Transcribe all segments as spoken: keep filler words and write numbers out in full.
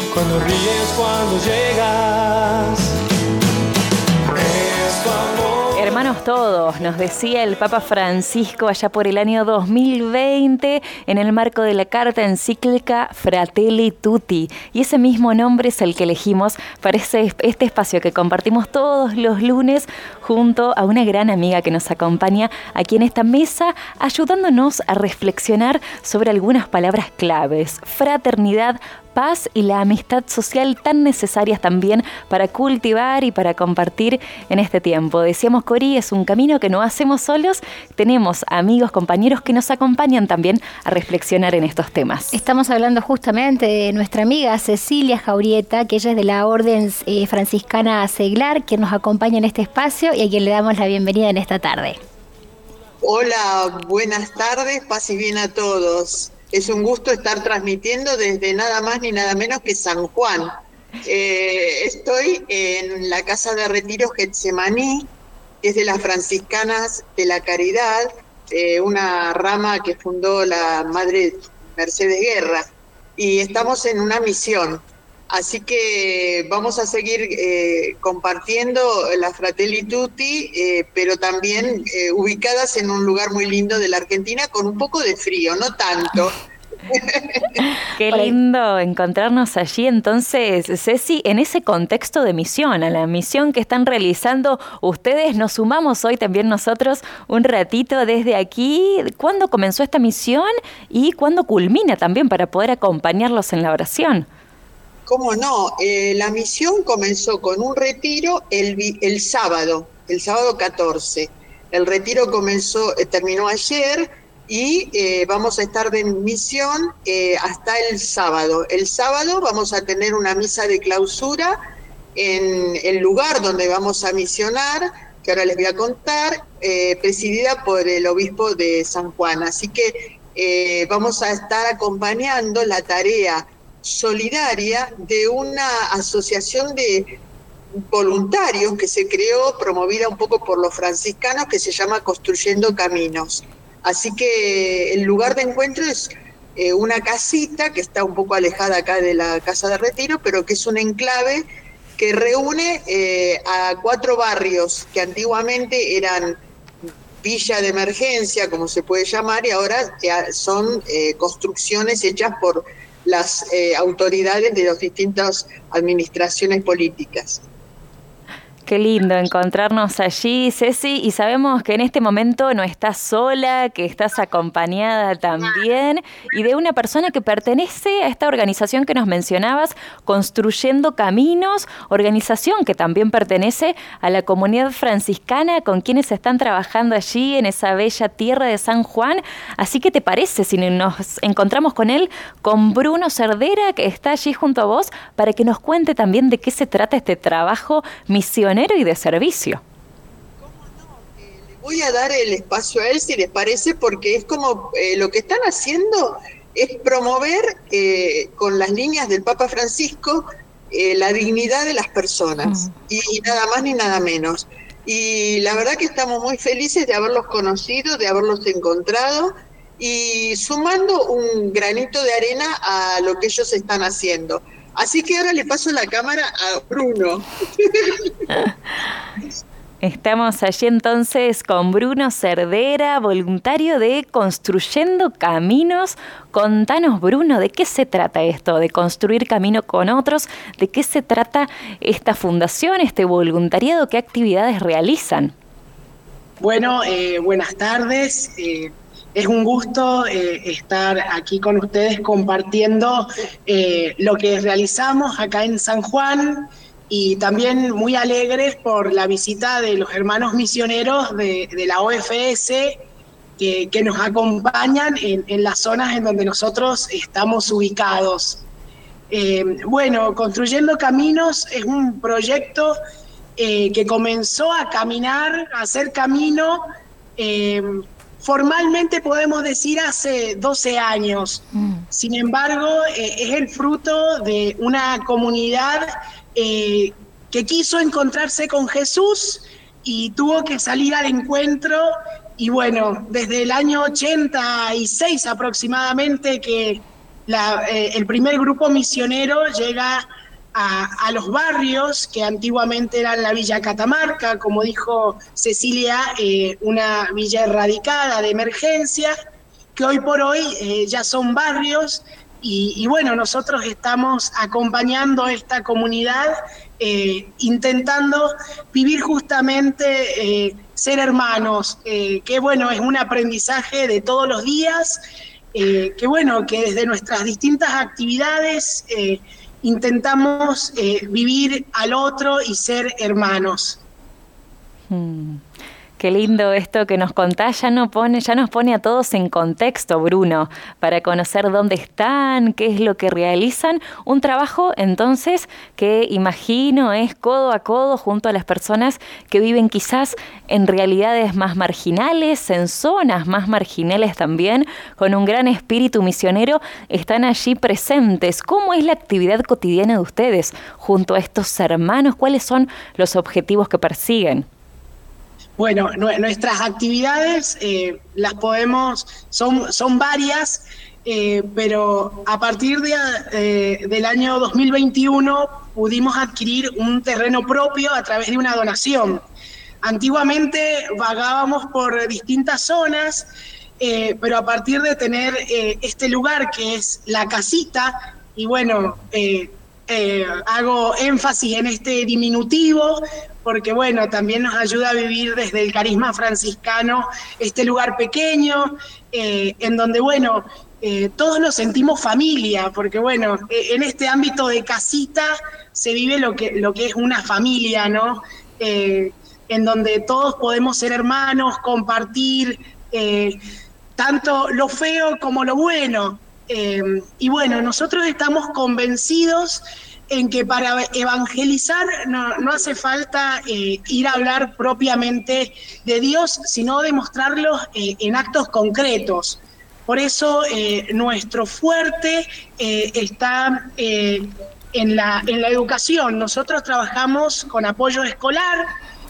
cuando ríes, cuando llegas. Es tu amor. Hermanos todos, nos decía el Papa Francisco allá por el año dos mil veinte en el marco de la carta encíclica Fratelli Tutti. Y ese mismo nombre es el que elegimos para este, este espacio que compartimos todos los lunes junto a una gran amiga que nos acompaña aquí en esta mesa, ayudándonos a reflexionar sobre algunas palabras claves: fraternidad, paz y la amistad social, tan necesarias también para cultivar y para compartir en este tiempo. Decíamos, Cori, es un camino que no hacemos solos, tenemos amigos, compañeros que nos acompañan también a reflexionar en estos temas. Estamos hablando justamente de nuestra amiga Cecilia Jaurieta, que ella es de la Orden eh, Franciscana Seglar, que nos acompaña en este espacio y a quien le damos la bienvenida en esta tarde. Hola, buenas tardes, paz y bien a todos. Es un gusto estar transmitiendo desde nada más ni nada menos que San Juan. Eh, estoy en la Casa de Retiro Getsemaní, que es de las Franciscanas de la Caridad, eh, una rama que fundó la Madre Mercedes Guerra, y estamos en una misión. Así que vamos a seguir eh, compartiendo la Fratelli Tutti, eh, pero también eh, ubicadas en un lugar muy lindo de la Argentina, con un poco de frío, no tanto. Qué lindo encontrarnos allí entonces, Ceci, en ese contexto de misión, a la misión que están realizando ustedes. Nos sumamos hoy también nosotros un ratito desde aquí. ¿Cuándo comenzó esta misión y cuándo culmina también para poder acompañarlos en la oración? ¿Cómo no? Eh, la misión comenzó con un retiro el, el sábado, el sábado catorce. El retiro comenzó, eh, terminó ayer y eh, vamos a estar de misión eh, hasta el sábado. El sábado vamos a tener una misa de clausura en el lugar donde vamos a misionar, que ahora les voy a contar, eh, presidida por el obispo de San Juan. Así que eh, vamos a estar acompañando la tarea solidaria de una asociación de voluntarios que se creó, promovida un poco por los franciscanos, que se llama Construyendo Caminos. Así que el lugar de encuentro es eh, una casita que está un poco alejada acá de la Casa de Retiro, pero que es un enclave que reúne eh, a cuatro barrios que antiguamente eran villa de emergencia, como se puede llamar, y ahora son eh, construcciones hechas por las eh, autoridades de las distintas administraciones políticas. Qué lindo encontrarnos allí, Ceci, y sabemos que en este momento no estás sola, que estás acompañada también, y de una persona que pertenece a esta organización que nos mencionabas, Construyendo Caminos, organización que también pertenece a la comunidad franciscana con quienes están trabajando allí en esa bella tierra de San Juan. Así que, ¿te parece si nos encontramos con él, con Bruno Cerdera, que está allí junto a vos, para que nos cuente también de qué se trata este trabajo misionero y de servicio? ¿Cómo no? Eh, le voy a dar el espacio a él, si les parece, porque es como eh, lo que están haciendo es promover eh, con las líneas del Papa Francisco eh, la dignidad de las personas, uh-huh. y, y nada más ni nada menos. Y la verdad que estamos muy felices de haberlos conocido, de haberlos encontrado y sumando un granito de arena a lo que ellos están haciendo. Así que ahora le paso la cámara a Bruno. Estamos allí entonces con Bruno Cerdera, voluntario de Construyendo Caminos. Contanos, Bruno, ¿de qué se trata esto de construir camino con otros? ¿De qué se trata esta fundación, este voluntariado? ¿Qué actividades realizan? Bueno, eh, buenas tardes. Eh, Es un gusto eh, estar aquí con ustedes compartiendo eh, lo que realizamos acá en San Juan, y también muy alegres por la visita de los hermanos misioneros de, de la O F S que, que nos acompañan en, en las zonas en donde nosotros estamos ubicados. Eh, bueno, Construyendo Caminos es un proyecto eh, que comenzó a caminar, a hacer camino, eh, formalmente podemos decir hace doce años. Mm. Sin embargo, eh, es el fruto de una comunidad eh, que quiso encontrarse con Jesús y tuvo que salir al encuentro. Y bueno, desde el año ochenta y seis aproximadamente que, la, eh, el primer grupo misionero llega a, a los barrios que antiguamente eran la Villa Catamarca, como dijo Cecilia, eh, una villa erradicada de emergencia, que hoy por hoy eh, ya son barrios, y, y bueno, nosotros estamos acompañando a esta comunidad, eh, intentando vivir justamente, eh, ser hermanos, eh, que bueno, es un aprendizaje de todos los días, eh, que bueno, que desde nuestras distintas actividades eh, intentamos eh, vivir al otro y ser hermanos. Hmm. Qué lindo esto que nos contás, ya, no pone, ya nos pone a todos en contexto, Bruno, para conocer dónde están, qué es lo que realizan. Un trabajo, entonces, que imagino es codo a codo junto a las personas que viven quizás en realidades más marginales, en zonas más marginales también, con un gran espíritu misionero, están allí presentes. ¿Cómo es la actividad cotidiana de ustedes junto a estos hermanos? ¿Cuáles son los objetivos que persiguen? Bueno, nuestras actividades eh, las podemos, son, son varias, eh, pero a partir de, eh, del año dos mil veintiuno pudimos adquirir un terreno propio a través de una donación. Antiguamente vagábamos por distintas zonas, eh, pero a partir de tener eh, este lugar que es la casita, y bueno, eh, eh, hago énfasis en este diminutivo, porque bueno, también nos ayuda a vivir desde el carisma franciscano este lugar pequeño, eh, en donde bueno, eh, todos nos sentimos familia, porque bueno, eh, en este ámbito de casita se vive lo que, lo que es una familia, ¿no? Eh, en donde todos podemos ser hermanos, compartir eh, tanto lo feo como lo bueno. Eh, y bueno, nosotros estamos convencidos en que para evangelizar no, no hace falta eh, ir a hablar propiamente de Dios, sino demostrarlo eh, en actos concretos. Por eso eh, nuestro fuerte eh, está eh, en, la, en la educación. Nosotros trabajamos con apoyo escolar,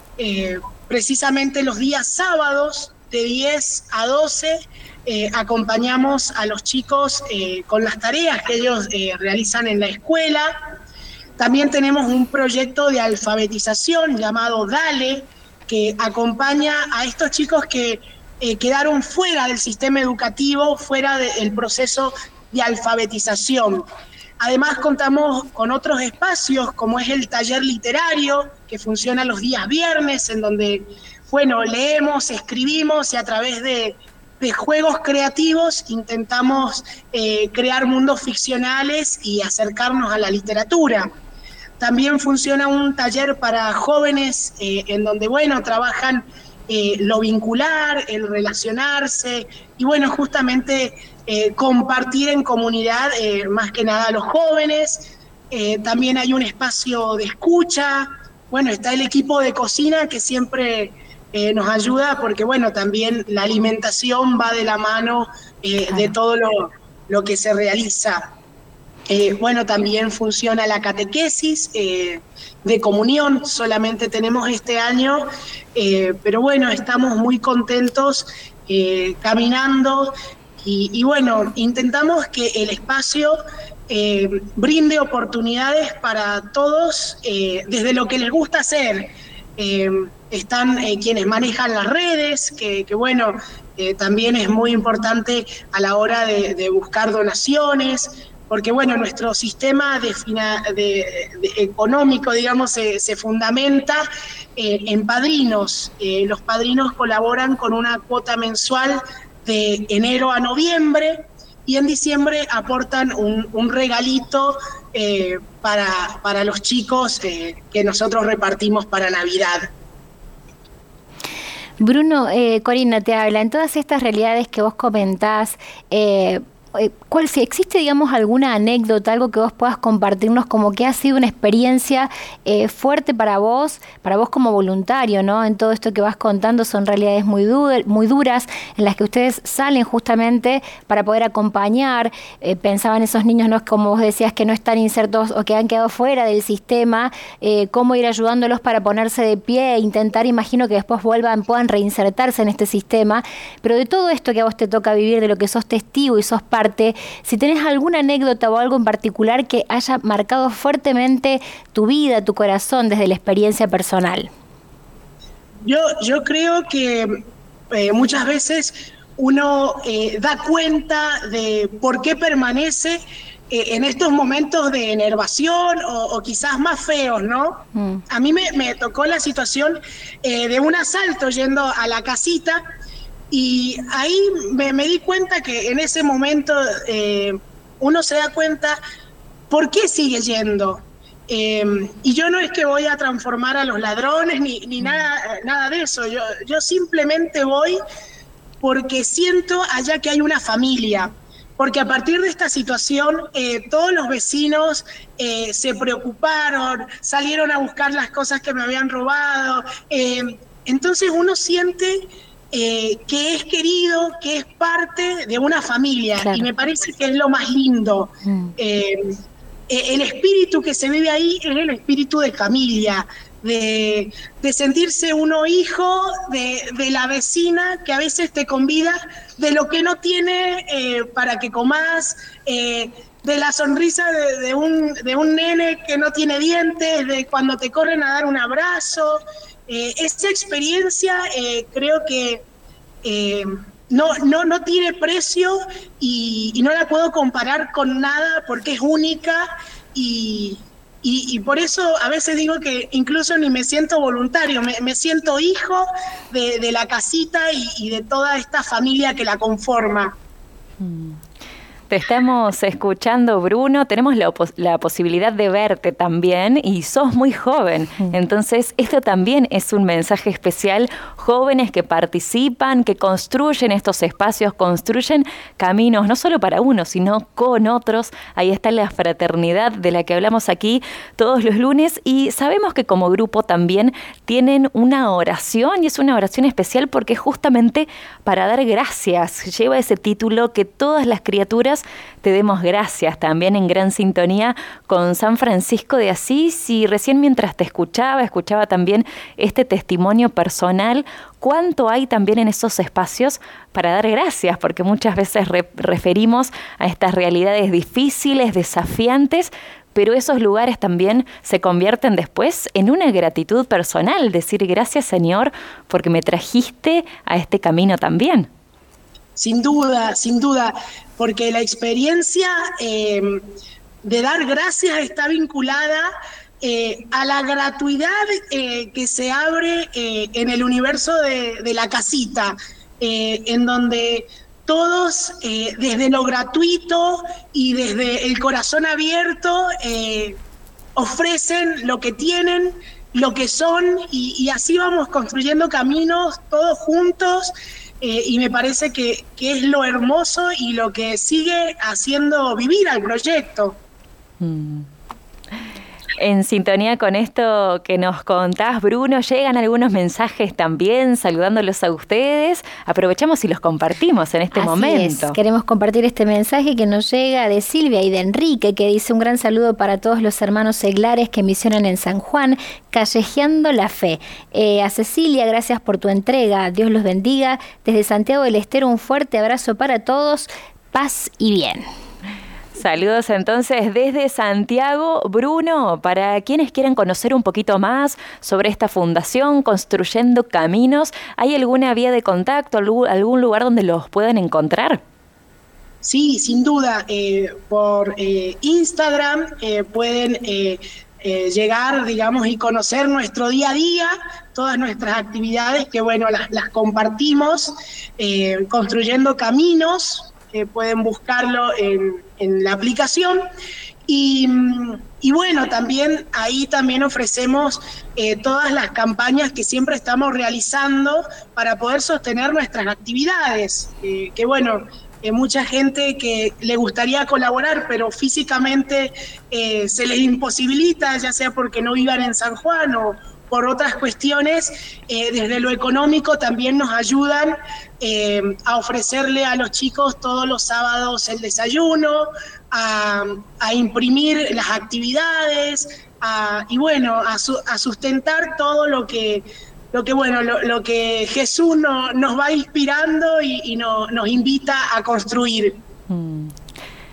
eh, precisamente los días sábados de diez a doce, eh, acompañamos a los chicos eh, con las tareas que ellos eh, realizan en la escuela. También tenemos un proyecto de alfabetización llamado DALE, que acompaña a estos chicos que eh, quedaron fuera del sistema educativo, fuera del proceso de alfabetización. Además contamos con otros espacios, como es el taller literario, que funciona los días viernes, en donde, bueno, leemos, escribimos y a través de, de juegos creativos intentamos eh, crear mundos ficcionales y acercarnos a la literatura. También funciona un taller para jóvenes eh, en donde, bueno, trabajan eh, lo vincular, el relacionarse y, bueno, justamente eh, compartir en comunidad, eh, más que nada a los jóvenes. Eh, también hay un espacio de escucha. Bueno, está el equipo de cocina que siempre eh, nos ayuda porque, bueno, también la alimentación va de la mano eh, de todo lo, lo que se realiza. Eh, bueno, también funciona la catequesis eh, de comunión, solamente tenemos este año, eh, pero bueno, estamos muy contentos eh, caminando y, y bueno, intentamos que el espacio eh, brinde oportunidades para todos eh, desde lo que les gusta hacer. Eh, están eh, quienes manejan las redes, que, que bueno, eh, también es muy importante a la hora de, de buscar donaciones, porque bueno, nuestro sistema de, de, de económico, digamos, se, se fundamenta eh, en padrinos. Eh, los padrinos colaboran con una cuota mensual de enero a noviembre y en diciembre aportan un, un regalito eh, para, para los chicos eh, que nosotros repartimos para Navidad. Bruno, eh, Corina te habla, en todas estas realidades que vos comentás, eh, ¿cuál, si existe, digamos, alguna anécdota, algo que vos puedas compartirnos como que ha sido una experiencia eh, fuerte para vos, para vos como voluntario, ¿no? En todo esto que vas contando son realidades muy, du- muy duras, en las que ustedes salen justamente para poder acompañar, eh, pensaban esos niños, ¿no? Como vos decías, que no están insertos o que han quedado fuera del sistema, eh, cómo ir ayudándolos para ponerse de pie e intentar, imagino que después vuelvan, puedan reinsertarse en este sistema, pero de todo esto que a vos te toca vivir, de lo que sos testigo y sos parte, parte, si tenés alguna anécdota o algo en particular que haya marcado fuertemente tu vida, tu corazón, desde la experiencia personal. Yo, yo creo que eh, muchas veces uno eh, da cuenta de por qué permanece eh, en estos momentos de enervación o, o quizás más feos, ¿no? Mm. A mí me, me tocó la situación eh, de un asalto yendo a la casita, y ahí me, me di cuenta que en ese momento eh, uno se da cuenta por qué sigue yendo. Eh, y yo no es que voy a transformar a los ladrones ni, ni nada, nada de eso. Yo, yo simplemente voy porque siento allá que hay una familia. Porque a partir de esta situación, eh, todos los vecinos eh, se preocuparon, salieron a buscar las cosas que me habían robado. Eh, entonces uno siente eh, que es querido, que es parte de una familia. Claro. Y me parece que es lo más lindo. Mm. Eh, El espíritu que se vive ahí es el espíritu de familia, de, de sentirse uno hijo de, de la vecina que a veces te convida de lo que no tiene eh, para que comas, eh, de la sonrisa de, de, un, de un nene que no tiene dientes, de cuando te corren a dar un abrazo. Eh, esa experiencia eh, creo que... Eh, No, no, no tiene precio y, y no la puedo comparar con nada porque es única y, y, y por eso a veces digo que incluso ni me siento voluntario, me, me siento hijo de, de la casita y, y de toda esta familia que la conforma. Mm. Te estamos escuchando, Bruno, tenemos la, la posibilidad de verte también y sos muy joven, entonces esto también es un mensaje especial, jóvenes que participan, que construyen estos espacios, construyen caminos, no solo para uno, sino con otros. Ahí está la fraternidad de la que hablamos aquí todos los lunes y sabemos que como grupo también tienen una oración y es una oración especial porque justamente para dar gracias, lleva ese título que todas las criaturas te demos gracias, también en gran sintonía con San Francisco de Asís. Y recién mientras te escuchaba, escuchaba también este testimonio personal, cuánto hay también en esos espacios para dar gracias, porque muchas veces re- referimos a estas realidades difíciles, desafiantes, pero esos lugares también se convierten después en una gratitud personal, decir gracias Señor porque me trajiste a este camino también. Sin duda, sin duda, porque la experiencia eh, de dar gracias está vinculada eh, a la gratuidad eh, que se abre eh, en el universo de, de la casita, eh, en donde todos eh, desde lo gratuito y desde el corazón abierto eh, ofrecen lo que tienen, lo que son, y, y así vamos construyendo caminos todos juntos. Eh, y me parece que, que es lo hermoso y lo que sigue haciendo vivir al proyecto. Mm. En sintonía con esto que nos contás, Bruno, llegan algunos mensajes también saludándolos a ustedes. Aprovechamos y los compartimos en este Así momento. Es. Queremos compartir este mensaje que nos llega de Silvia y de Enrique, que dice: un gran saludo para todos los hermanos seglares que misionan en San Juan, callejeando la fe. Eh, a Cecilia, gracias por tu entrega. Dios los bendiga. Desde Santiago del Estero, un fuerte abrazo para todos. Paz y bien. Saludos entonces desde Santiago. Bruno, para quienes quieran conocer un poquito más sobre esta fundación Construyendo Caminos, ¿hay alguna vía de contacto, algún lugar donde los puedan encontrar? Sí, sin duda. Eh, por eh, Instagram eh, pueden eh, eh, llegar, digamos, y conocer nuestro día a día, todas nuestras actividades que, bueno, las, las compartimos, eh, Construyendo Caminos. Eh, pueden buscarlo en, en la aplicación y, y bueno, también ahí también ofrecemos eh, todas las campañas que siempre estamos realizando para poder sostener nuestras actividades, eh, que bueno, eh, mucha gente que le gustaría colaborar pero físicamente eh, se les imposibilita, ya sea porque no vivan en San Juan o por otras cuestiones, eh, desde lo económico también nos ayudan eh, a ofrecerle a los chicos todos los sábados el desayuno, a, a imprimir las actividades, a, y bueno, a, su, a sustentar todo lo que, lo que, bueno, lo, lo que Jesús no, nos va inspirando y, y no, nos invita a construir. Mm.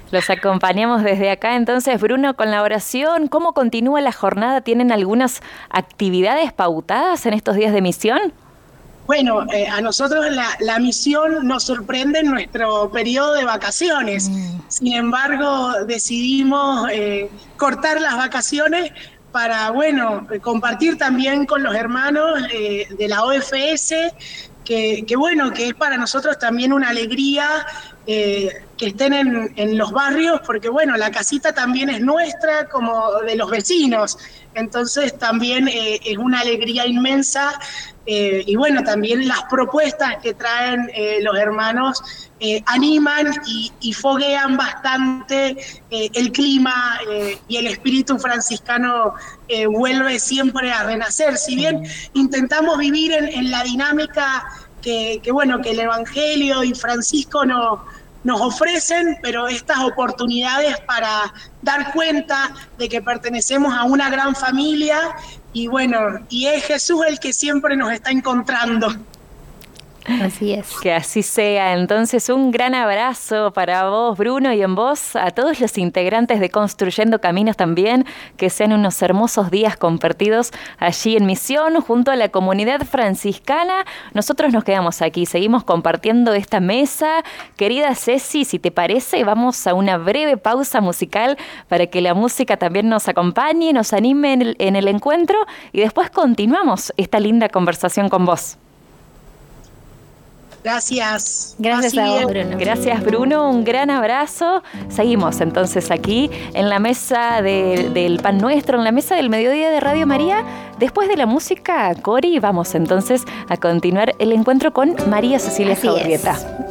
Los acompañamos desde acá. Entonces, Bruno, con la oración, ¿cómo continúa la jornada? ¿Tienen algunas actividades pautadas en estos días de misión? Bueno, eh, a nosotros la, la misión nos sorprende en nuestro periodo de vacaciones. Mm. Sin embargo, decidimos eh, cortar las vacaciones para, bueno, compartir también con los hermanos eh, de la O F S, que, que bueno, que es para nosotros también una alegría eh, que estén en, en los barrios, porque bueno, la casita también es nuestra, como de los vecinos, entonces también eh, es una alegría inmensa, eh, y bueno, también las propuestas que traen eh, los hermanos eh, animan y, y foguean bastante eh, el clima, eh, y el espíritu franciscano eh, vuelve siempre a renacer, si bien intentamos vivir en, en la dinámica que, que bueno, que el Evangelio y Francisco no, nos ofrecen, pero estas oportunidades para dar cuenta de que pertenecemos a una gran familia, y bueno, y es Jesús el que siempre nos está encontrando. Así es. Que así sea. Entonces, un gran abrazo para vos, Bruno, y en vos, a todos los integrantes de Construyendo Caminos también, que sean unos hermosos días compartidos allí en misión, junto a la comunidad franciscana. Nosotros nos quedamos aquí, seguimos compartiendo esta mesa. Querida Ceci, si te parece, vamos a una breve pausa musical para que la música también nos acompañe, nos anime en el, en el encuentro, y después continuamos esta linda conversación con vos. Gracias. Gracias a vos, Bruno. Gracias, Bruno. Un gran abrazo. Seguimos entonces aquí en la mesa de, del Pan Nuestro, en la mesa del mediodía de Radio María. Después de la música, Cori, vamos entonces a continuar el encuentro con María Cecilia Zaurrieta.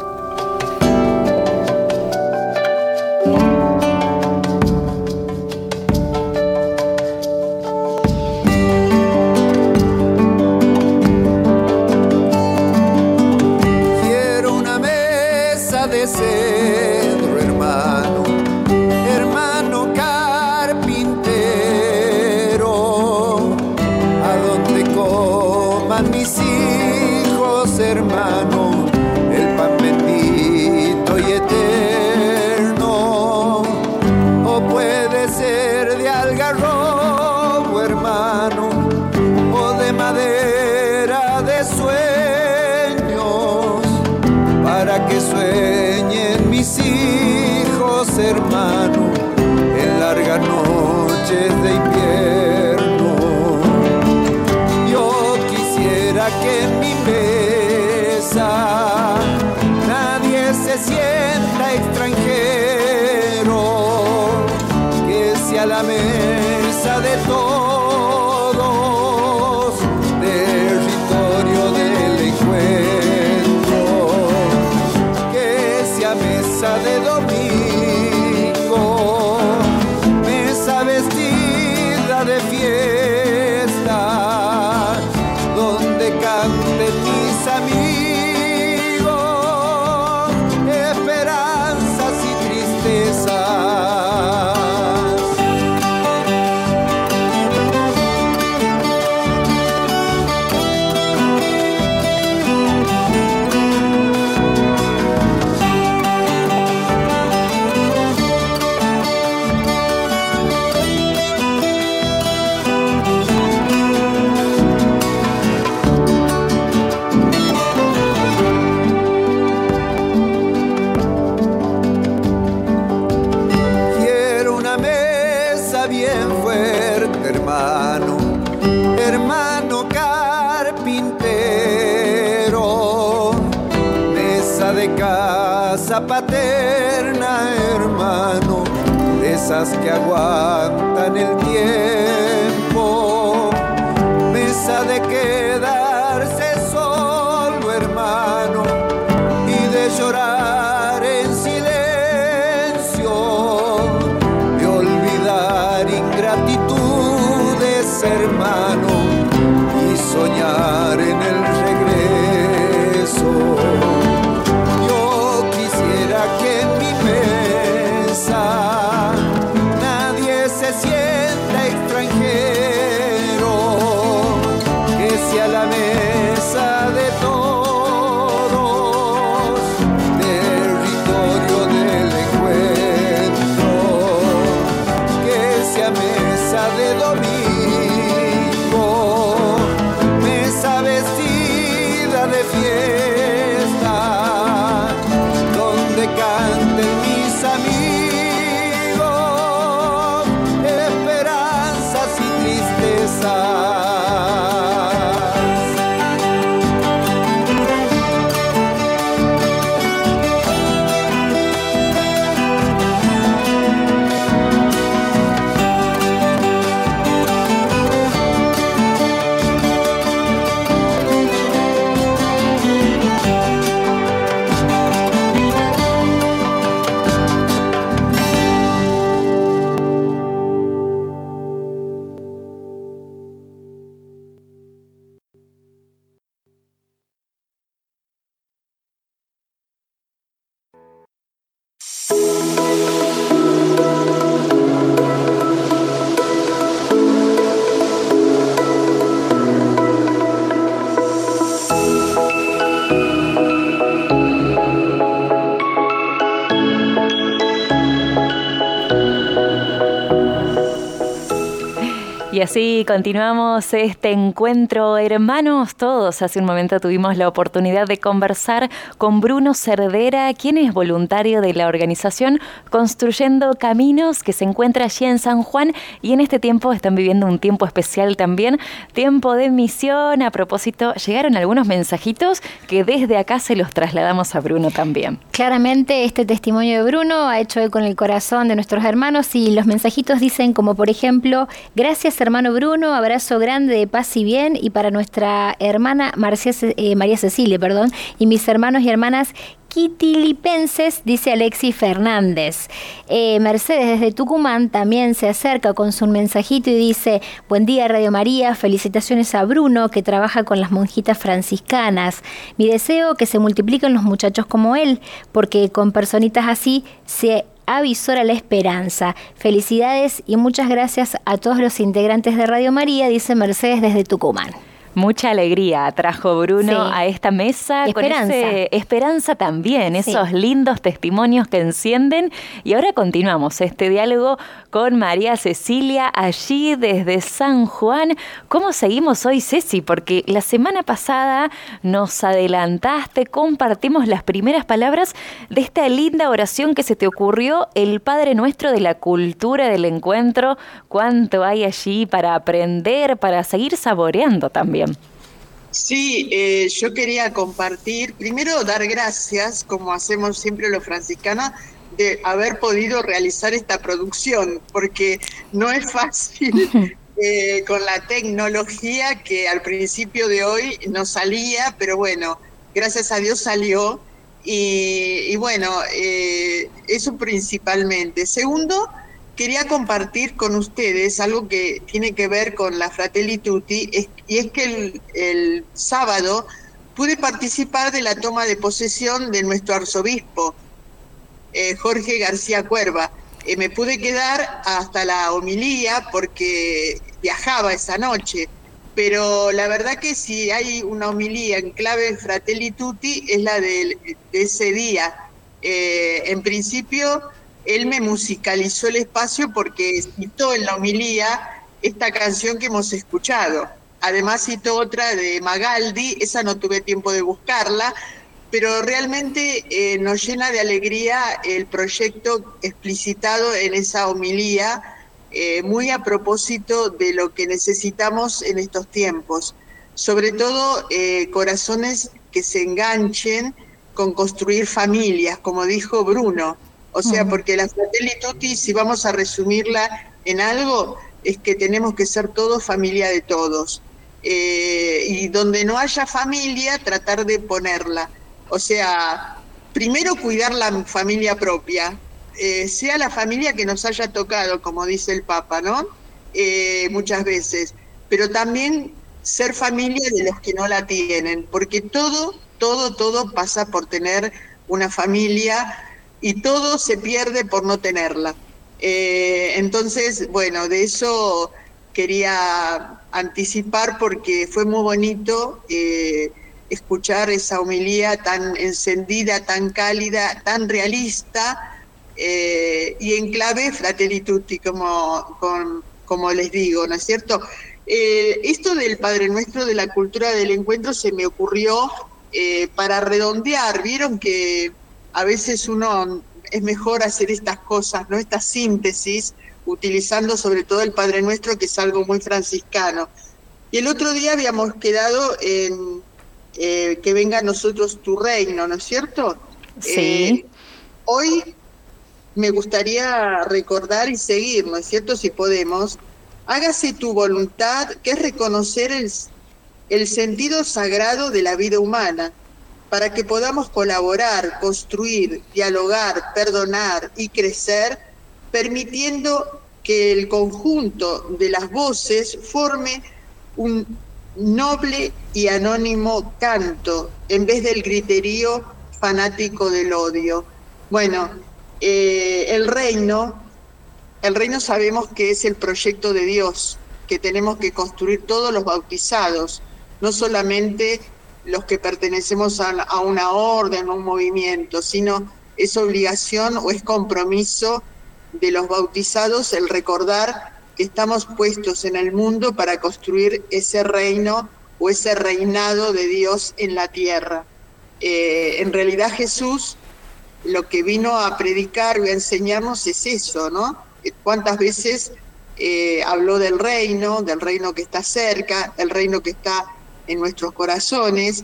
Cedro, hermano, hermano carpintero, a donde coman mis hijos, hermano, el pan bendito y eterno. O puede ser de algarrobo, hermano, o de madera de sueños, para que sueñen mis hijos, hermano, en largas noches de invierno. Yo quisiera que en mi mesa nadie se sienta extranjero, que sea la mesa de todos, territorio del encuentro, mesa de domingo, mesa vestida de fiesta, donde canten mis amigos esperanzas y tristezas. Paterna, hermano, de esas que aguantan el tiempo, mesa de quedarse solo, hermano, y de llorar en silencio, de olvidar ingratitudes, hermano, y soñar en el regreso. Que en mi mesa nadie se sienta extranjero, que sea la mesa de todos, territorio del fiesta, donde canten mis amigos, esperanzas y tristezas. Y así continuamos este encuentro Hermanos Todos. Hace un momento tuvimos la oportunidad de conversar con Bruno Cerdera, quien es voluntario de la organización Construyendo Caminos, que se encuentra allí en San Juan, y en este tiempo están viviendo un tiempo especial también, tiempo de misión. A propósito, llegaron algunos mensajitos que desde acá se los trasladamos a Bruno también. Claramente este testimonio de Bruno ha hecho eco en el corazón de nuestros hermanos, y los mensajitos dicen como por ejemplo: gracias hermano Bruno, abrazo grande de paz y bien, y para nuestra hermana Marcia, eh, María Cecilia, perdón, y mis hermanos y hermanas quitilipenses, dice Alexis Fernández. Eh, Mercedes desde Tucumán también se acerca con su mensajito y dice: buen día Radio María, felicitaciones a Bruno que trabaja con las monjitas franciscanas. Mi deseo que se multipliquen los muchachos como él, porque con personitas así se avisora la esperanza. Felicidades y muchas gracias a todos los integrantes de Radio María, dice Mercedes desde Tucumán. Mucha alegría trajo Bruno sí. a esta mesa. Esperanza. Con ese esperanza también, sí. esos lindos testimonios que encienden. Y ahora continuamos este diálogo con María Cecilia, allí desde San Juan. ¿Cómo seguimos hoy, Ceci? Porque la semana pasada nos adelantaste, compartimos las primeras palabras de esta linda oración que se te ocurrió, el Padre Nuestro de la cultura del encuentro. ¿Cuánto hay allí para aprender, para seguir saboreando también? Sí, eh, yo quería compartir, primero dar gracias, como hacemos siempre los franciscanos, de haber podido realizar esta producción, porque no es fácil eh, con la tecnología que al principio de hoy no salía, pero bueno, gracias a Dios salió, y, y bueno, eh, eso principalmente. Segundo, quería compartir con ustedes algo que tiene que ver con la Fratelli Tutti, es, y es que el, el sábado pude participar de la toma de posesión de nuestro arzobispo, eh, Jorge García Cuerva. Eh, me pude quedar hasta la homilía porque viajaba esa noche, pero la verdad que si hay una homilía en clave Fratelli Tutti es la de, de ese día. Eh, en principio, él me musicalizó el espacio porque citó en la homilía esta canción que hemos escuchado. Además citó otra de Magaldi, esa no tuve tiempo de buscarla, pero realmente eh, nos llena de alegría el proyecto explicitado en esa homilía, eh, muy a propósito de lo que necesitamos en estos tiempos. Sobre todo eh, corazones que se enganchen con construir familias, como dijo Bruno. O sea, porque la Fratelli Tutti, si vamos a resumirla en algo, es que tenemos que ser todos familia de todos. Eh, y donde no haya familia, tratar de ponerla. O sea, primero cuidar la familia propia, eh, sea la familia que nos haya tocado, como dice el Papa, ¿no? Eh, muchas veces. Pero también ser familia de los que no la tienen, porque todo, todo, todo pasa por tener una familia, y todo se pierde por no tenerla. Eh, entonces, bueno, de eso quería anticipar porque fue muy bonito eh, escuchar esa homilía tan encendida, tan cálida, tan realista, eh, y en clave Fratelli Tutti, como, con, como les digo, ¿no es cierto? Eh, esto del Padre Nuestro de la cultura del encuentro se me ocurrió eh, para redondear, vieron que a veces uno es mejor hacer estas cosas, ¿no? Esta síntesis, utilizando sobre todo el Padre Nuestro, que es algo muy franciscano. Y el otro día habíamos quedado en eh, que venga a nosotros tu reino, ¿no es cierto? Sí. Eh, hoy me gustaría recordar y seguir, ¿no es cierto?, si podemos, hágase tu voluntad, que es reconocer el, el sentido sagrado de la vida humana, para que podamos colaborar, construir, dialogar, perdonar y crecer, permitiendo que el conjunto de las voces forme un noble y anónimo canto, en vez del griterío fanático del odio. Bueno, eh, el reino, el reino sabemos que es el proyecto de Dios, que tenemos que construir todos los bautizados, no solamente los que pertenecemos a, a una orden o un movimiento, sino es obligación o es compromiso de los bautizados el recordar que estamos puestos en el mundo para construir ese reino o ese reinado de Dios en la tierra. Eh, en realidad Jesús lo que vino a predicar y a enseñarnos es eso, ¿no? Cuántas veces eh, habló del reino, del reino que está cerca, el reino que está en nuestros corazones,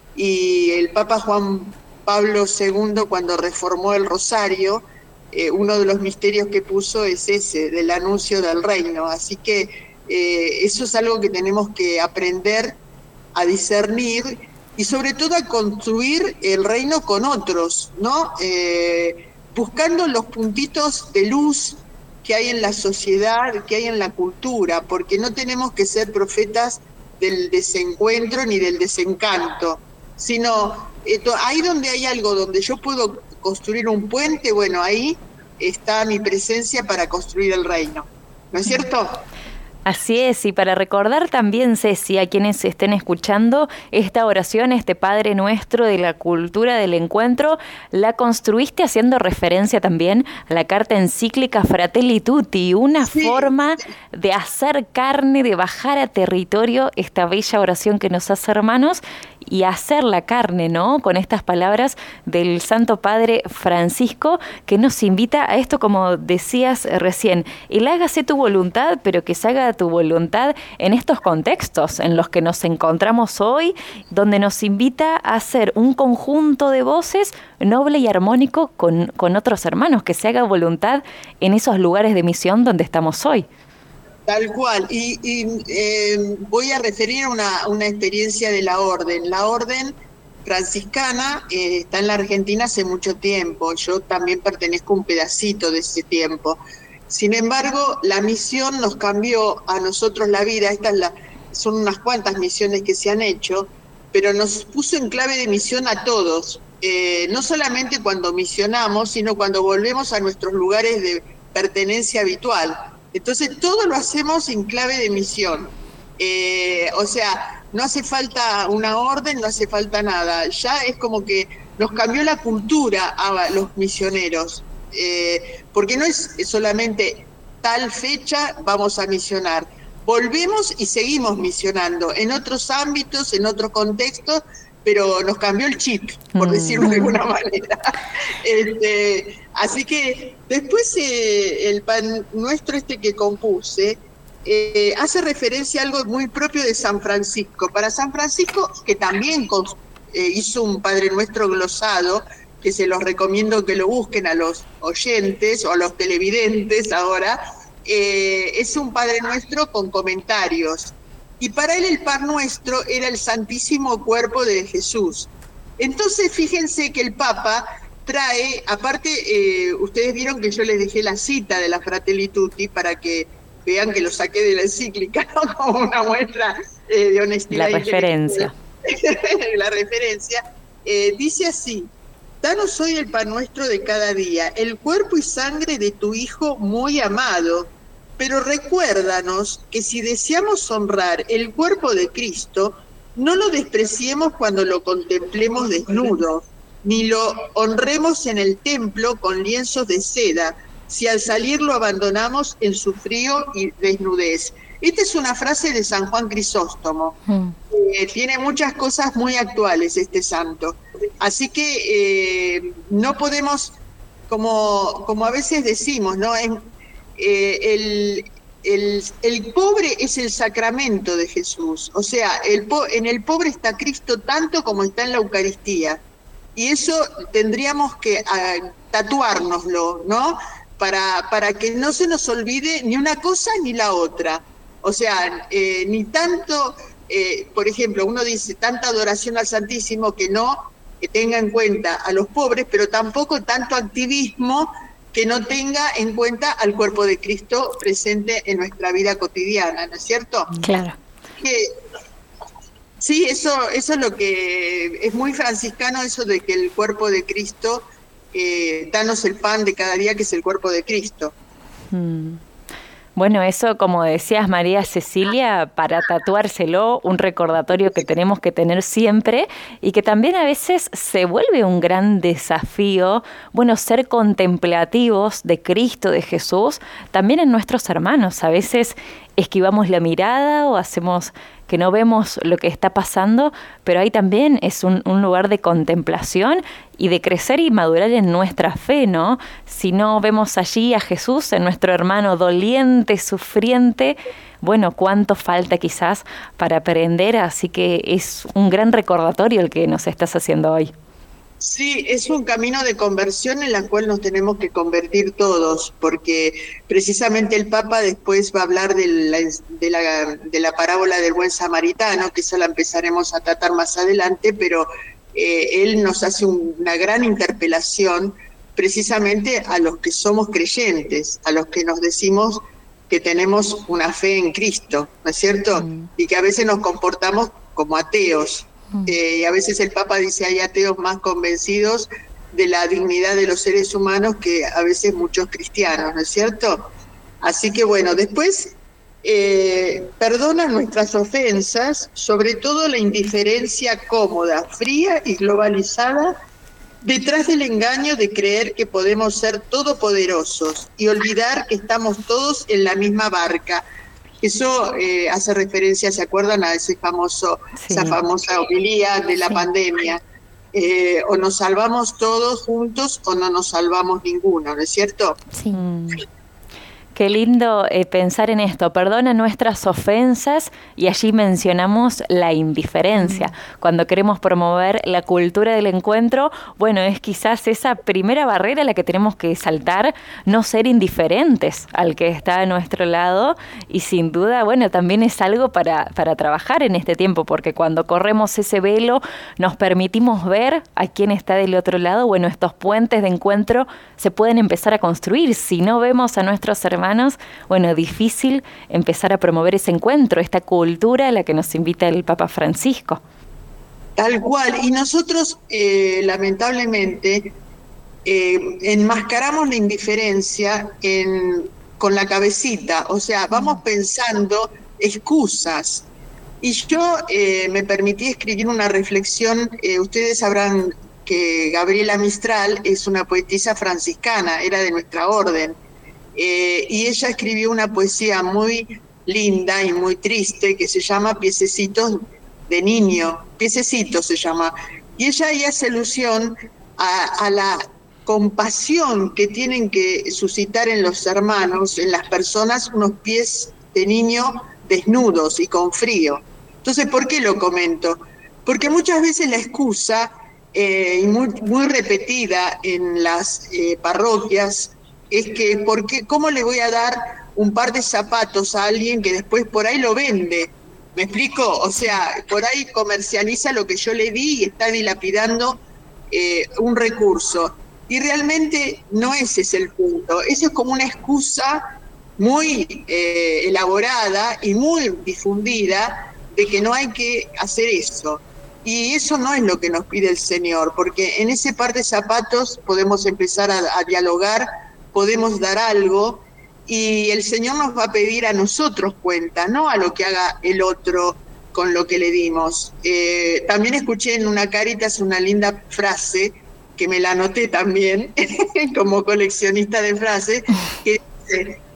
y el Papa Juan Pablo segundo, cuando reformó el rosario, eh, uno de los misterios que puso es ese, del anuncio del reino. Así que eh, eso es algo que tenemos que aprender a discernir y sobre todo a construir el reino con otros, ¿no? Eh, buscando los puntitos de luz que hay en la sociedad, que hay en la cultura, porque no tenemos que ser profetas del desencuentro ni del desencanto, sino esto, ahí donde hay algo donde yo puedo construir un puente, bueno, ahí está mi presencia para construir el reino, ¿no es cierto? Así es, y para recordar también, Ceci, a quienes estén escuchando, esta oración, este Padre Nuestro de la cultura del encuentro, la construiste haciendo referencia también a la carta encíclica Fratelli Tutti, una sí. forma de hacer carne, de bajar a territorio esta bella oración que nos hace hermanos y hacer la carne, ¿no? Con estas palabras del Santo Padre Francisco, que nos invita a esto, como decías recién, el hágase tu voluntad, pero que se haga tu voluntad en estos contextos en los que nos encontramos hoy, donde nos invita a hacer un conjunto de voces noble y armónico con, con otros hermanos, que se haga voluntad en esos lugares de misión donde estamos hoy. Tal cual, y, y eh, voy a referir una, una experiencia de la orden. La orden franciscana eh, está en la Argentina hace mucho tiempo, yo también pertenezco a un pedacito de ese tiempo. Sin embargo, la misión nos cambió a nosotros la vida. Estas la, son unas cuantas misiones que se han hecho, pero nos puso en clave de misión a todos, eh, no solamente cuando misionamos, sino cuando volvemos a nuestros lugares de pertenencia habitual. Entonces todo lo hacemos en clave de misión, eh, o sea, no hace falta una orden, no hace falta nada, ya es como que nos cambió la cultura a los misioneros, eh, porque no es solamente tal fecha vamos a misionar, volvemos y seguimos misionando en otros ámbitos, en otros contextos, pero nos cambió el chip, por decirlo de alguna manera. Este, así que después eh, el Pan Nuestro este que compuse eh, hace referencia a algo muy propio de San Francisco. Para San Francisco, que también con, eh, hizo un Padre Nuestro glosado, que se los recomiendo que lo busquen a los oyentes o a los televidentes ahora, eh, es un Padre Nuestro con comentarios. Y para él el Pan Nuestro era el Santísimo Cuerpo de Jesús. Entonces fíjense que el Papa trae, aparte, eh, ustedes vieron que yo les dejé la cita de la Fratelli Tutti para que vean que lo saqué de la encíclica, ¿no? Como una muestra eh, de honestidad. La referencia. La referencia. Eh, dice así: danos hoy el pan nuestro de cada día, el cuerpo y sangre de tu Hijo muy amado. Pero recuérdanos que si deseamos honrar el cuerpo de Cristo, no lo despreciemos cuando lo contemplemos desnudo, ni lo honremos en el templo con lienzos de seda, si al salir lo abandonamos en su frío y desnudez. Esta es una frase de San Juan Crisóstomo. Mm. Eh, tiene muchas cosas muy actuales este santo. Así que eh, no podemos, como, como a veces decimos, ¿no? Es, eh, el, el, el pobre es el sacramento de Jesús. O sea, el po en el pobre está Cristo tanto como está en la Eucaristía. Y eso tendríamos que uh, tatuárnoslo, ¿no? Para, para que no se nos olvide ni una cosa ni la otra. O sea, eh, ni tanto, eh, por ejemplo, uno dice tanta adoración al Santísimo que no que tenga en cuenta a los pobres, pero tampoco tanto activismo que no tenga en cuenta al cuerpo de Cristo presente en nuestra vida cotidiana, ¿no es cierto? Claro. Que, sí, eso, eso es lo que es muy franciscano, eso de que el cuerpo de Cristo, eh, danos el pan de cada día, que es el cuerpo de Cristo. Mm. Bueno, eso, como decías, María Cecilia, para tatuárselo, un recordatorio que tenemos que tener siempre y que también a veces se vuelve un gran desafío, bueno, ser contemplativos de Cristo, de Jesús, también en nuestros hermanos. A veces esquivamos la mirada o hacemos que no vemos lo que está pasando, pero ahí también es un, un lugar de contemplación y de crecer y madurar en nuestra fe, ¿no? Si no vemos allí a Jesús, en nuestro hermano doliente, sufriente, bueno, cuánto falta quizás para aprender, así que es un gran recordatorio el que nos estás haciendo hoy. Sí, es un camino de conversión en la cual nos tenemos que convertir todos, porque precisamente el Papa después va a hablar de la, de la, de la parábola del buen samaritano, que esa la empezaremos a tratar más adelante, pero eh, él nos hace un, una gran interpelación precisamente a los que somos creyentes, a los que nos decimos que tenemos una fe en Cristo, ¿no es cierto? Mm. Y que a veces nos comportamos como ateos. Eh, y a veces el Papa dice hay ateos más convencidos de la dignidad de los seres humanos que a veces muchos cristianos, ¿no es cierto? Así que bueno, después eh, perdona nuestras ofensas, sobre todo la indiferencia cómoda, fría y globalizada, detrás del engaño de creer que podemos ser todopoderosos y olvidar que estamos todos en la misma barca. Eso eh, hace referencia, ¿se acuerdan? A ese famoso, sí. esa famosa homilía de la sí. pandemia. Eh, o nos salvamos todos juntos o no nos salvamos ninguno, ¿no es cierto? Sí. Qué lindo eh, pensar en esto. Perdona nuestras ofensas y allí mencionamos la indiferencia. Mm. Cuando queremos promover la cultura del encuentro, bueno, es quizás esa primera barrera la que tenemos que saltar, no ser indiferentes al que está a nuestro lado y sin duda, bueno, también es algo para, para trabajar en este tiempo porque cuando corremos ese velo nos permitimos ver a quién está del otro lado, bueno, estos puentes de encuentro se pueden empezar a construir. Si no vemos a nuestros hermanos, bueno, difícil empezar a promover ese encuentro, esta cultura a la que nos invita el Papa Francisco. Tal cual, y nosotros eh, lamentablemente eh, enmascaramos la indiferencia en, con la cabecita, o sea, vamos pensando excusas. Y yo eh, me permití escribir una reflexión, eh, ustedes sabrán que Gabriela Mistral es una poetisa franciscana, era de nuestra orden. Eh, y ella escribió una poesía muy linda y muy triste que se llama Piececitos de Niño, Piececitos se llama, y ella ahí hace alusión a, a la compasión que tienen que suscitar en los hermanos, en las personas, unos pies de niño desnudos y con frío. Entonces, ¿por qué lo comento? Porque muchas veces la excusa, eh, muy, muy repetida en las eh, parroquias, es que, ¿por qué, ¿cómo le voy a dar un par de zapatos a alguien que después por ahí lo vende? ¿Me explico? O sea, por ahí comercializa lo que yo le di y está dilapidando eh, un recurso. Y realmente no ese es el punto. Eso es como una excusa muy eh, elaborada y muy difundida de que no hay que hacer eso. Y eso no es lo que nos pide el Señor, porque en ese par de zapatos podemos empezar a, a dialogar, podemos dar algo y el Señor nos va a pedir a nosotros cuenta, no a lo que haga el otro con lo que le dimos. Eh, también escuché en una Cáritas una linda frase, que me la anoté también como coleccionista de frases, que dice,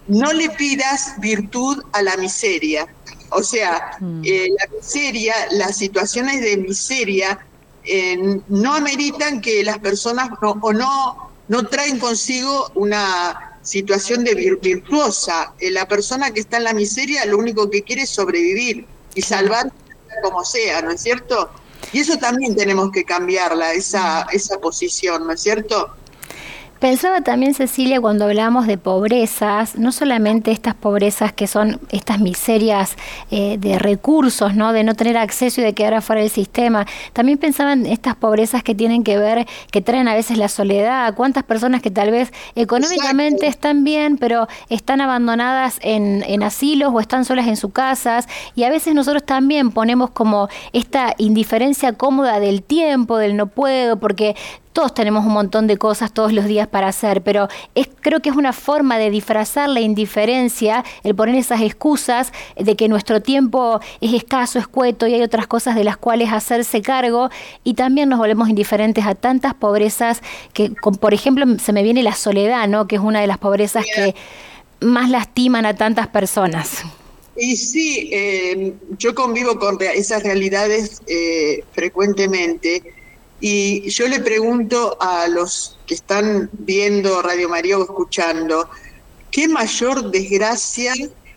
no le pidas virtud a la miseria. O sea, mm. eh, la miseria, las situaciones de miseria eh, no ameritan que las personas no, o no, no traen consigo una situación de vir, virtuosa. Eh, la persona que está en la miseria lo único que quiere es sobrevivir y salvar como sea, ¿no es cierto? Y eso también tenemos que cambiarla, esa, esa posición, ¿no es cierto? Pensaba también, Cecilia, cuando hablamos de pobrezas, no solamente estas pobrezas que son estas miserias eh, de recursos, ¿no? De no tener acceso y de quedar afuera del sistema, también pensaba en estas pobrezas que tienen que ver, que traen a veces la soledad, cuántas personas que tal vez económicamente Exacto. están bien, pero están abandonadas en, en asilos o están solas en sus casas, y a veces nosotros también ponemos como esta indiferencia cómoda del tiempo, del no puedo, porque todos tenemos un montón de cosas todos los días para hacer, pero es, creo que es una forma de disfrazar la indiferencia, el poner esas excusas de que nuestro tiempo es escaso, escueto y hay otras cosas de las cuales hacerse cargo, y también nos volvemos indiferentes a tantas pobrezas que, con, por ejemplo, se me viene la soledad, ¿no? Que es una de las pobrezas que más lastiman a tantas personas. Y sí, eh, yo convivo con esas realidades eh, frecuentemente. Y yo le pregunto a los que están viendo Radio María o escuchando, ¿qué mayor desgracia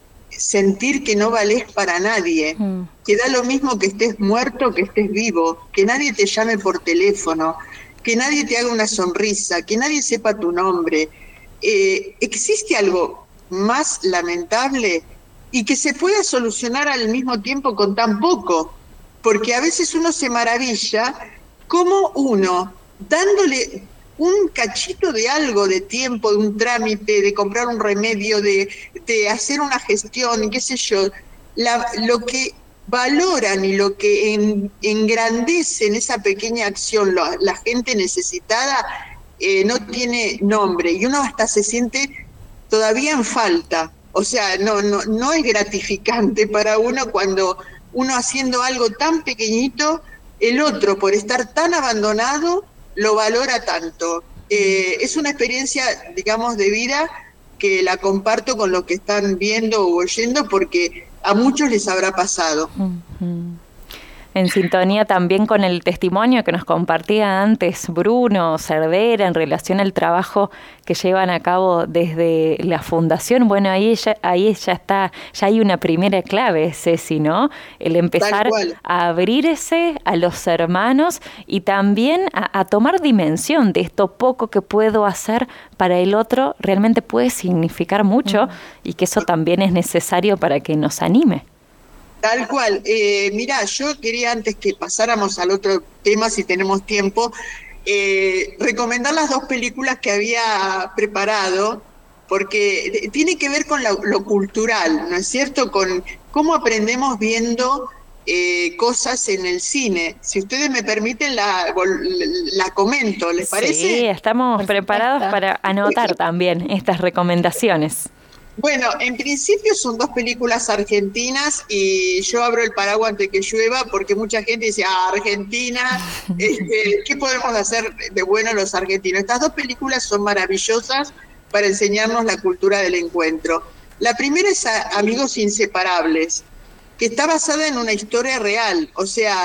sentir que no valés para nadie? Mm. Que da lo mismo que estés muerto que estés vivo, que nadie te llame por teléfono, que nadie te haga una sonrisa, que nadie sepa tu nombre. Eh, ¿Existe algo más lamentable y que se pueda solucionar al mismo tiempo con tan poco? Porque a veces uno se maravilla cómo uno, dándole un cachito de algo, de tiempo, de un trámite, de comprar un remedio, de, de hacer una gestión, qué sé yo, la, lo que valoran y lo que en, engrandece en esa pequeña acción la, la gente necesitada, eh, no tiene nombre, y uno hasta se siente todavía en falta. O sea, no, no, no es gratificante para uno cuando uno haciendo algo tan pequeñito, el otro, por estar tan abandonado, lo valora tanto. Eh, es una experiencia, digamos, de vida que la comparto con los que están viendo o oyendo, porque a muchos les habrá pasado. Uh-huh. En sintonía también con el testimonio que nos compartía antes Bruno Cervera en relación al trabajo que llevan a cabo desde la fundación. Bueno, ahí ya, ahí ya está, ya hay una primera clave, Ceci, ¿no? El empezar a abrirse a los hermanos y también a, a tomar dimensión de esto poco que puedo hacer para el otro, realmente puede significar mucho, uh-huh. y que eso también es necesario para que nos anime. Tal cual. Eh, mirá, yo quería, antes que pasáramos al otro tema, si tenemos tiempo, eh, recomendar las dos películas que había preparado, porque tiene que ver con lo, lo cultural, ¿no es cierto? Con cómo aprendemos viendo eh, cosas en el cine. Si ustedes me permiten, la, la comento, ¿les parece? Sí, estamos preparados para anotar también estas recomendaciones. Bueno, en principio son dos películas argentinas y yo abro el paraguas antes que llueva porque mucha gente dice, ah, Argentina, este, ¿qué podemos hacer de bueno los argentinos? Estas dos películas son maravillosas para enseñarnos la cultura del encuentro. La primera es Amigos Inseparables, que está basada en una historia real, o sea,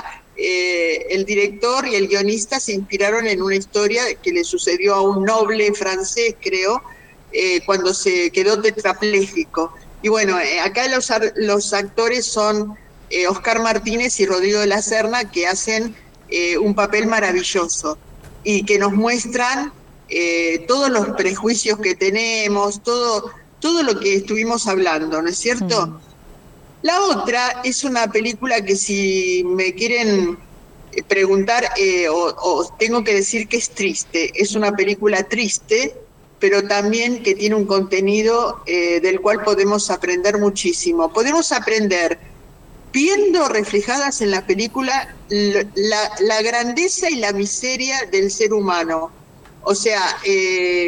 eh, el director y el guionista se inspiraron en una historia que le sucedió a un noble francés, creo, Eh, cuando se quedó tetrapléjico. Y bueno, eh, acá los, los actores son eh, Oscar Martínez y Rodrigo de la Serna, que hacen eh, un papel maravilloso y que nos muestran eh, todos los prejuicios que tenemos, todo, todo lo que estuvimos hablando, ¿no es cierto? Mm. La otra es una película que, si me quieren preguntar, eh, o, o tengo que decir que es triste, es una película triste, pero también que tiene un contenido eh, del cual podemos aprender muchísimo. Podemos aprender viendo reflejadas en la película la, la grandeza y la miseria del ser humano. O sea, eh,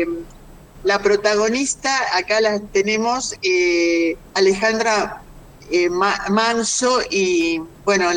la protagonista, acá la tenemos, eh, Alejandra eh, Manso, y bueno,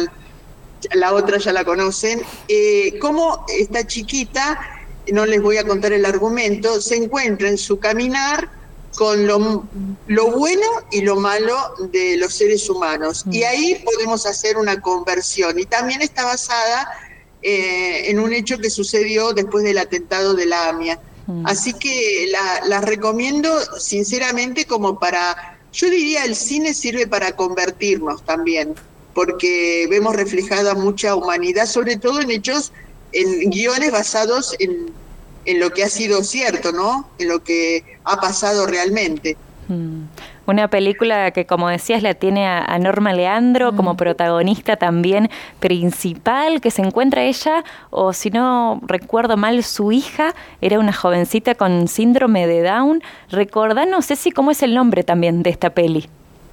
la otra ya la conocen, eh, cómo esta chiquita, no les voy a contar el argumento, se encuentra en su caminar con lo, lo bueno y lo malo de los seres humanos. Mm. Y ahí podemos hacer una conversión. Y también está basada eh, en un hecho que sucedió después del atentado de la AMIA. Mm. Así que la, la recomiendo sinceramente como para, yo diría el cine sirve para convertirnos también, porque vemos reflejada mucha humanidad, sobre todo en hechos, en guiones basados en, en lo que ha sido cierto, ¿no? En lo que ha pasado realmente. Mm. Una película que, como decías, la tiene a, a Norma Leandro mm. como protagonista también principal, que se encuentra ella, o si no recuerdo mal, su hija, era una jovencita con síndrome de Down. Recordá, no sé si cómo es el nombre también de esta peli.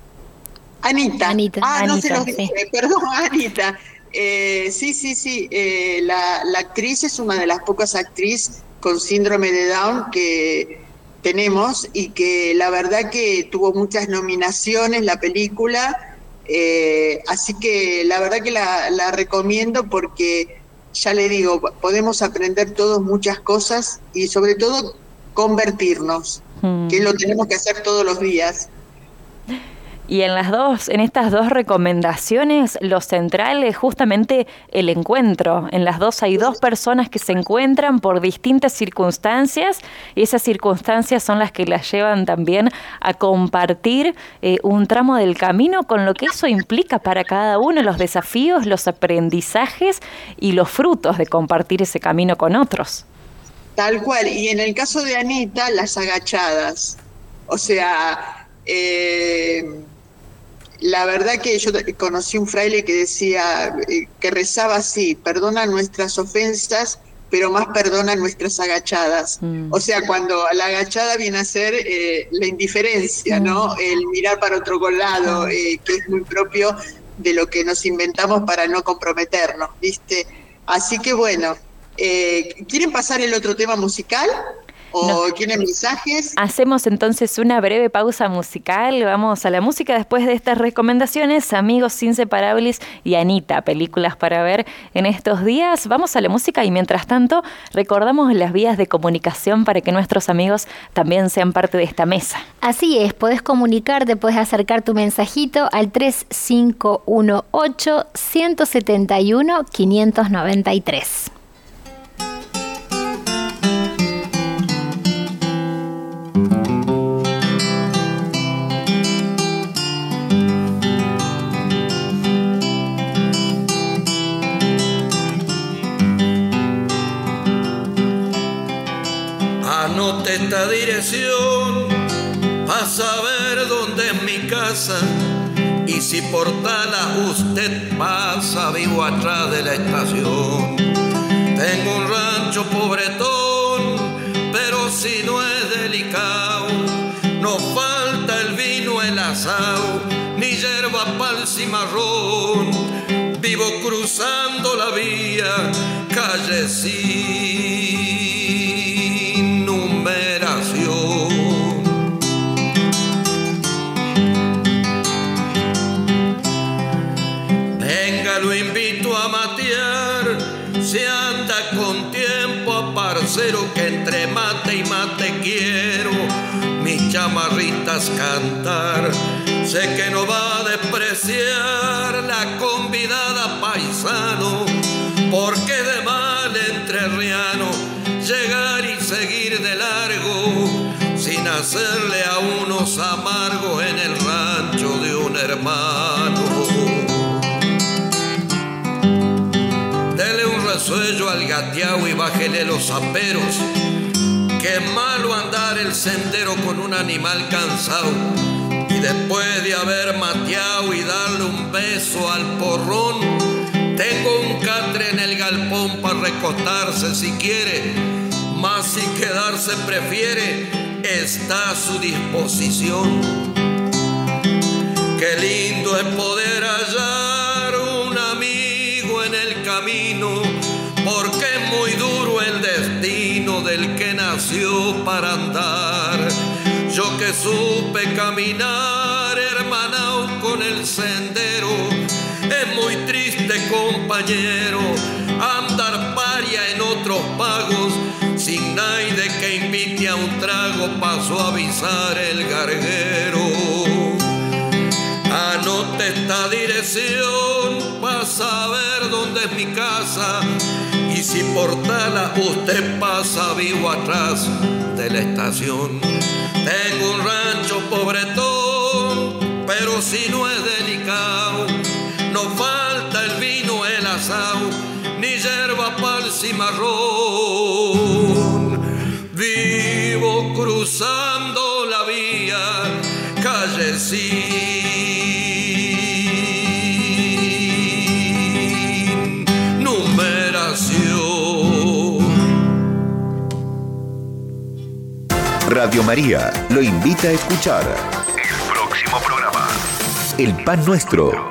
Anita. Anita. Ah, Anita, no se los sí. dije, perdón, Anita. Eh, sí, sí, sí. Eh, la, la actriz es una de las pocas actrices con síndrome de Down que tenemos y que la verdad que tuvo muchas nominaciones la película. Eh, así que la verdad que la, la recomiendo porque, ya le digo, podemos aprender todos muchas cosas y sobre todo convertirnos, hmm. que lo tenemos que hacer todos los días. Y en las dos, en estas dos recomendaciones, lo central es justamente el encuentro. En las dos hay dos personas que se encuentran por distintas circunstancias y esas circunstancias son las que las llevan también a compartir eh, un tramo del camino con lo que eso implica para cada uno, los desafíos, los aprendizajes y los frutos de compartir ese camino con otros. Tal cual. Y en el caso de Anita, las agachadas. O sea... Eh, La verdad que yo conocí un fraile que decía, eh, que rezaba así: perdona nuestras ofensas, pero más perdona nuestras agachadas. Mm. O sea, cuando la agachada viene a ser eh, la indiferencia, mm. ¿no? El mirar para otro lado, eh, que es muy propio de lo que nos inventamos para no comprometernos, ¿viste? Así que bueno, eh, ¿quieren pasar el otro tema musical? ¿O no. ¿Quieren mensajes? Hacemos entonces una breve pausa musical, vamos a la música después de estas recomendaciones, Amigos Inseparables y Anita, películas para ver en estos días. Vamos a la música y mientras tanto recordamos las vías de comunicación para que nuestros amigos también sean parte de esta mesa. Así es, podés comunicarte, podés acercar tu mensajito al tres cinco uno ocho, uno siete uno, cinco nueve tres. Anote esta dirección a saber dónde es mi casa, y si por Tala usted pasa, vivo atrás de la estación. Tengo un rancho pobretón, pero si no es delicado, no falta el vino, el asado, ni yerba, pal, cimarrón. Vivo cruzando la vía, calle sin numeración. Venga, lo invito a matear, si anda con tiempo, parcero, que entre mate y mate quiero mis chamarritas cantar. Sé que no va a despreciar la convidada, paisano, porque de mal entrerriano llegar y seguir de largo sin hacerle a unos amargos en el rancho de un hermano. Dele un resuello al gateao y bájele los zaperos, que es malo andar el sendero con un animal cansado. Y después de haber mateado y darle un beso al porrón, tengo un catre en el galpón para recostarse si quiere, mas si quedarse prefiere, está a su disposición. Qué lindo es poder hallar un amigo en el camino, porque es muy duro el destino del que nació para andar. Yo que supe caminar hermanao con el sendero, es muy triste, compañero, andar paria en otros pagos, sin nadie que invite a un trago pa' pa' suavizar el garguero. Anote esta dirección pa' saber dónde es mi casa, y si por Tala usted pasa, vivo atrás de la estación. Tengo un rancho pobretón, pero si no es delicado, no falta el vino, el asado, ni hierba pa'l cimarrón. Vivo cruzando la vía, calle sin numeración. Radio María lo invita a escuchar el próximo programa, El Pan Nuestro.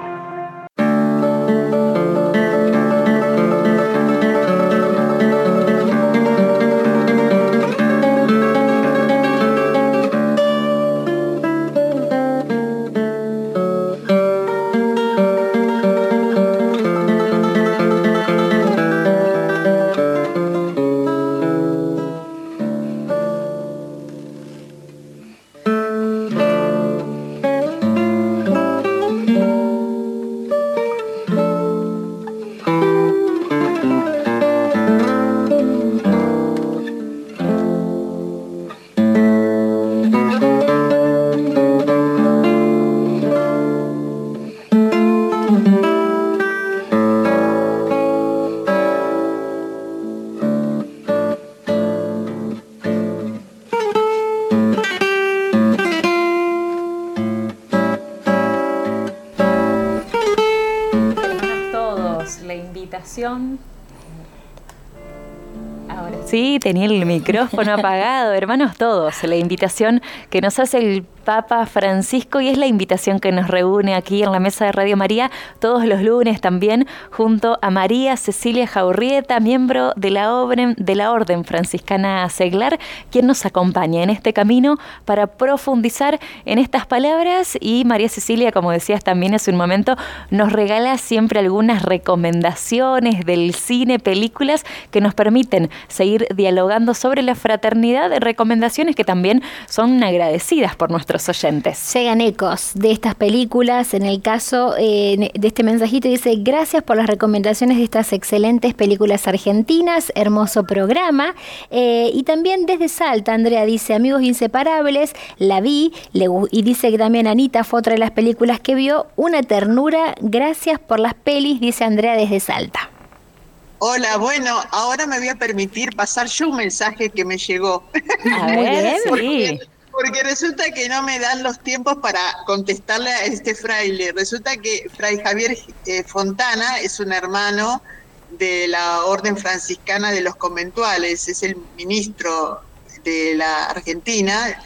Ahora sí, tenía el micrófono apagado. Hermanos todos, la invitación que nos hace el Papa Francisco, y es la invitación que nos reúne aquí en la mesa de Radio María todos los lunes también, junto a María Cecilia Jaurrieta, miembro de la Orden, de la Orden Franciscana Seglar, quien nos acompaña en este camino para profundizar en estas palabras. Y María Cecilia, como decías también hace un momento, nos regala siempre algunas recomendaciones del cine, películas que nos permiten seguir dialogando sobre la fraternidad, recomendaciones que también son agradecidas por nuestros oyentes. Llegan ecos de estas películas. En el caso eh, de este mensajito dice: gracias por las recomendaciones de estas excelentes películas argentinas, hermoso programa. Eh, y también desde Salta, Andrea dice: amigos inseparables, la vi, le, y dice que también Anita fue otra de las películas que vio, una ternura, gracias por las pelis, dice Andrea desde Salta. Hola, bueno, ahora me voy a permitir pasar yo un mensaje que me llegó. A ver, sí. Porque resulta que no me dan los tiempos para contestarle a este fraile. Resulta que Fray Javier eh, Fontana es un hermano de la Orden Franciscana de los Conventuales, es el ministro de la Argentina,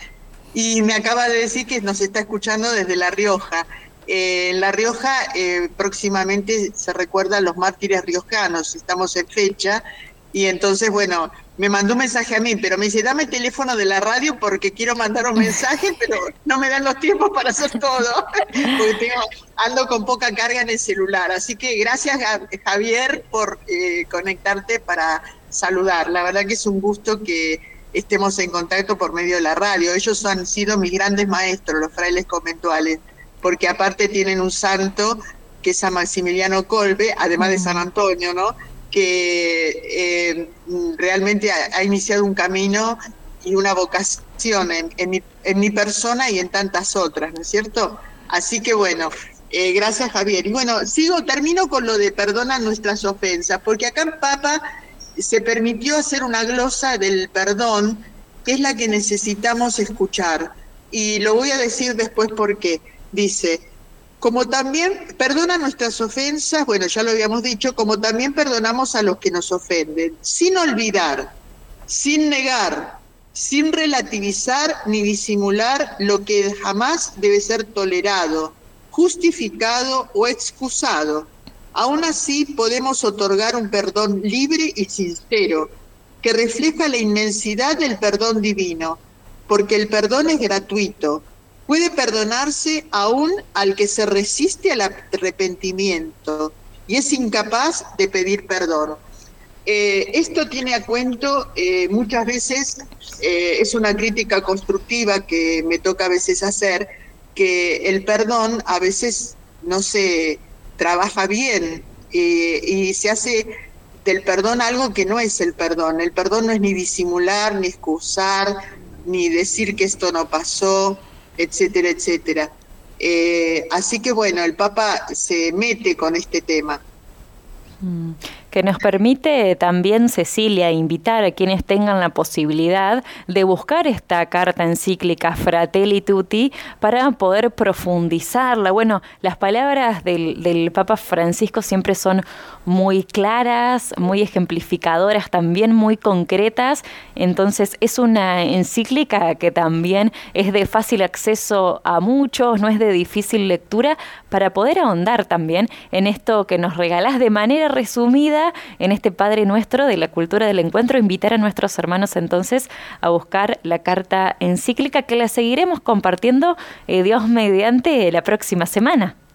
y me acaba de decir que nos está escuchando desde La Rioja. Eh, en La Rioja eh, próximamente se recuerdan los mártires riojanos, estamos en fecha, y entonces, bueno, me mandó un mensaje a mí, pero me dice: dame el teléfono de la radio porque quiero mandar un mensaje, pero no me dan los tiempos para hacer todo, porque tengo, ando con poca carga en el celular. Así que gracias, Javier, por eh, conectarte para saludar. La verdad que es un gusto que estemos en contacto por medio de la radio. Ellos han sido mis grandes maestros, los frailes conventuales, porque aparte tienen un santo que es San Maximiliano Kolbe, además de San Antonio, ¿no?, que eh, realmente ha, ha iniciado un camino y una vocación en, en, mi, en mi persona y en tantas otras, ¿no es cierto? Así que bueno, eh, gracias, Javier. Y bueno, sigo, termino con lo de perdona nuestras ofensas, porque acá en Papa se permitió hacer una glosa del perdón, que es la que necesitamos escuchar. Y lo voy a decir después por qué. Dice: como también perdona nuestras ofensas, bueno, ya lo habíamos dicho, como también perdonamos a los que nos ofenden, sin olvidar, sin negar, sin relativizar ni disimular lo que jamás debe ser tolerado, justificado o excusado. Aún así podemos otorgar un perdón libre y sincero, que refleja la inmensidad del perdón divino, porque el perdón es gratuito. Puede perdonarse aún al que se resiste al arrepentimiento y es incapaz de pedir perdón. Eh, esto tiene a cuento, eh, muchas veces, eh, es una crítica constructiva que me toca a veces hacer, que el perdón a veces no se trabaja bien eh, y se hace del perdón algo que no es el perdón. El perdón no es ni disimular, ni excusar, ni decir que esto no pasó, etcétera, etcétera. Eh, así que bueno, el Papa se mete con este tema. Mm. Que nos permite también, Cecilia, invitar a quienes tengan la posibilidad de buscar esta carta encíclica Fratelli Tutti para poder profundizarla. Bueno, las palabras del, del Papa Francisco siempre son muy claras, muy ejemplificadoras, también muy concretas. Entonces es una encíclica que también es de fácil acceso a muchos, no es de difícil lectura, para poder ahondar también en esto que nos regalás de manera resumida en este Padre Nuestro de la Cultura del Encuentro. Invitar a nuestros hermanos entonces a buscar la carta encíclica, que la seguiremos compartiendo, eh, Dios mediante, la próxima semana.